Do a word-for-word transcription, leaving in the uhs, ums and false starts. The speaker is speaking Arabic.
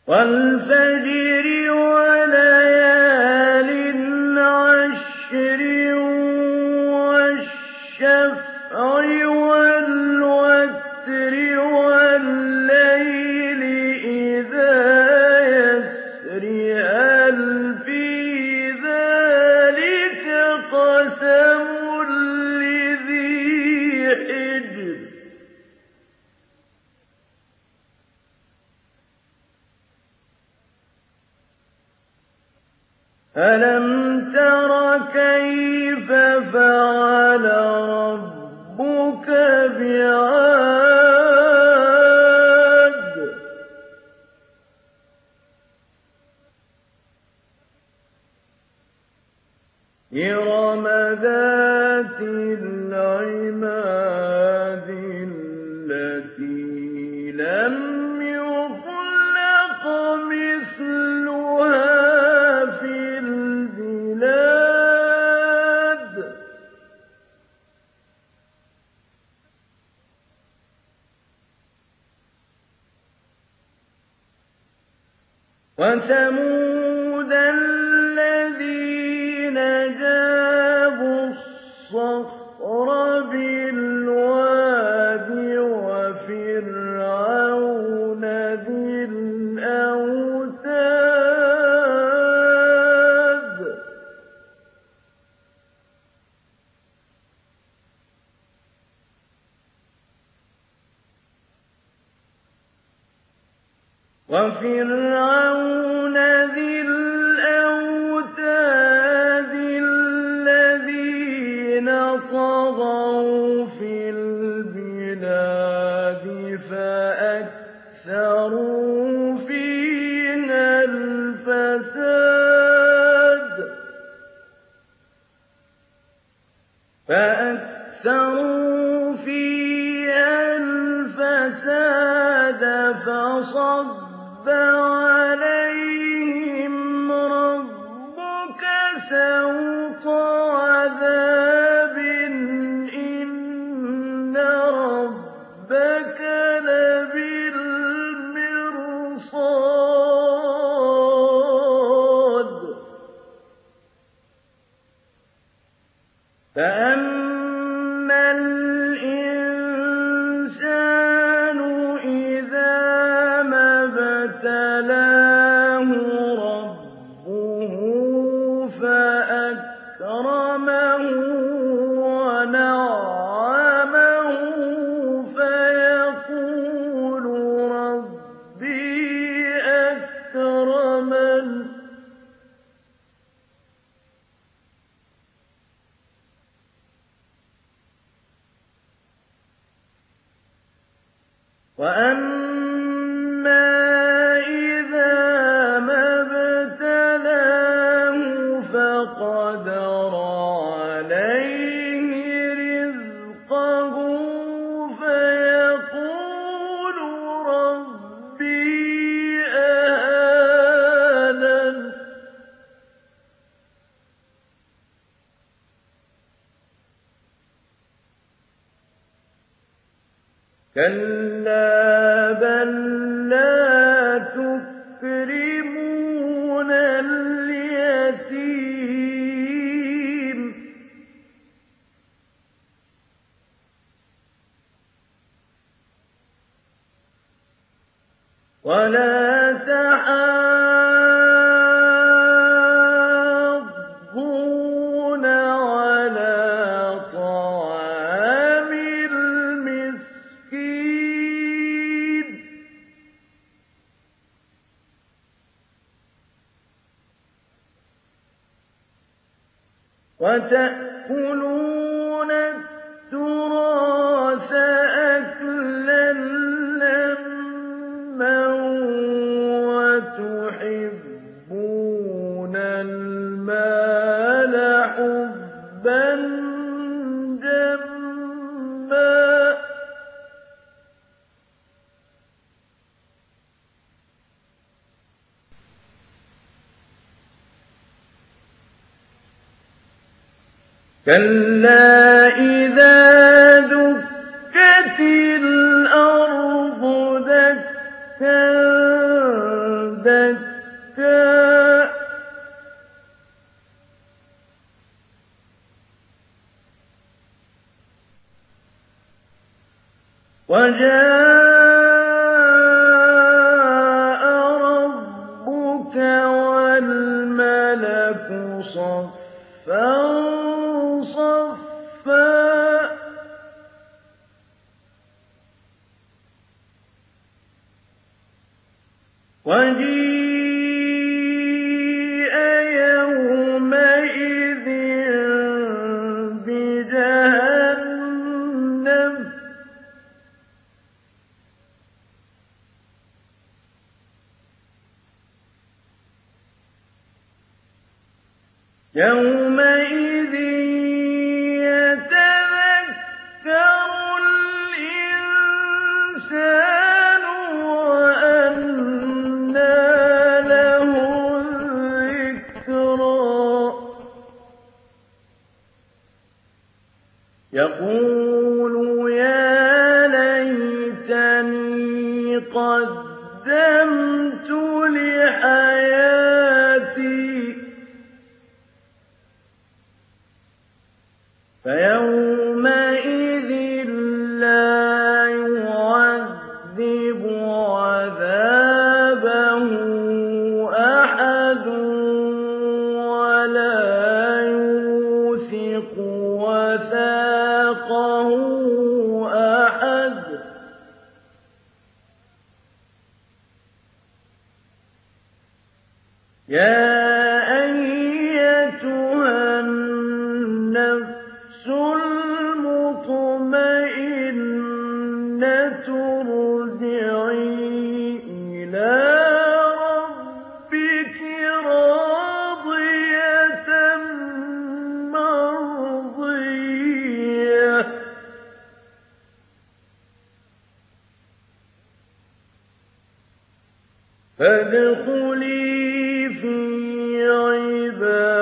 وَالْفَجْرِ وَلَيَالٍ عَشْرٍ وَالشَّفْعِ وَالْوَتْرِ وَاللَّيْلِ إِذَا يَسْرِ هَلْ فِي ذَٰلِكَ قَسَمٌ لِّذِي حِجْرٍ أَلَمْ تَرَ كَيْفَ فَعَلَ رَبُّكَ بِعَادٍ إِرَمَ ذَاتِ الْعِمَادِ الَّتِي لَمْ يُخْلَقْ مِثْلُهَا فِي الْبِلَادِ وَثَمُودَ الَّذِينَ جَابُوا الصَّخْرَ بِالْوَادِ وَفِرْعَوْنَ ذِي الْأَوْتَادِ وَفِرْعَوْنَ ذِي الْأَوْتَادِ الَّذِينَ طَغَوْا فِي الْبِلَادِ فَأَكْثَرُوا فِيهَا الْفَسَادَ فَأَكْثَرُوا فِيهَا الْفَسَادَ فَصَبَّ عَلَيْهِمْ رَبُّكَ سَوْطَ عَذَابٍ إِنَّ رَبَّكَ لَبِالْمِرْصَادِ فَأَمَّا الْإِنسَانُ إِذَا مَا ابْتَلَاهُ رَبُّهُ فَأَكْرَمَهُ وَنَعَّمَهُ فَيَقُولُ رَبِّي أَكْرَمَنِ وَأَمَّا إِذَا مَا ابْتَلَاهُ فَقَدَرَ عَلَيْهِ رِزْقَهُ فَيَقُولُ رَبِّي أَهَانَنِ كَلَّا بَل لَّا تُكْرِمُونَ الْيَتِيمَ وَلَا تَحَاضُّونَ عَلَىٰ طَعَامِ الْمِسْكِينِ وَتَأْكُلُونَ التُّرَاثَ أَكْلًا لَّمًّا وَتُحِبُّونَ الْمَالَ حُبًّا جَمًّا كَلَّا إِذَا دُكَّتِ الْأَرْضُ دَكًّا وَزَكَّاهَا وَجَاءَ رَبُّكَ وَالْمَلَكُ صَفًّا صَفًّا وَجِيءَ يَوْمَئِذٍ بِجَهَنَّمَ يَوْمَئِذٍ يَتَذَكَّرُ الْإِنسَانُ وَأَنَّىٰ لَهُ الذِّكْرَىٰ يَقُولُ يَا لَيْتَنِي قَدَّمْتُ لِحَيَاتِي فَيَوْمَئِذٍ لَّا يُعَذِّبُ عَذَابَهُ أَحَدٌ وَلَا يُوثِقُ وَثَاقَهُ أَحَدٌ يَا أَيَّتُهَا النَّفْسُ الْمُطْمَئِنَّةُ ارْجِعِي إِلَىٰ رَبِّكِ رَاضِيَةً مَّرْضِيَّةً فَادْخُلِي فِي عِبَادِي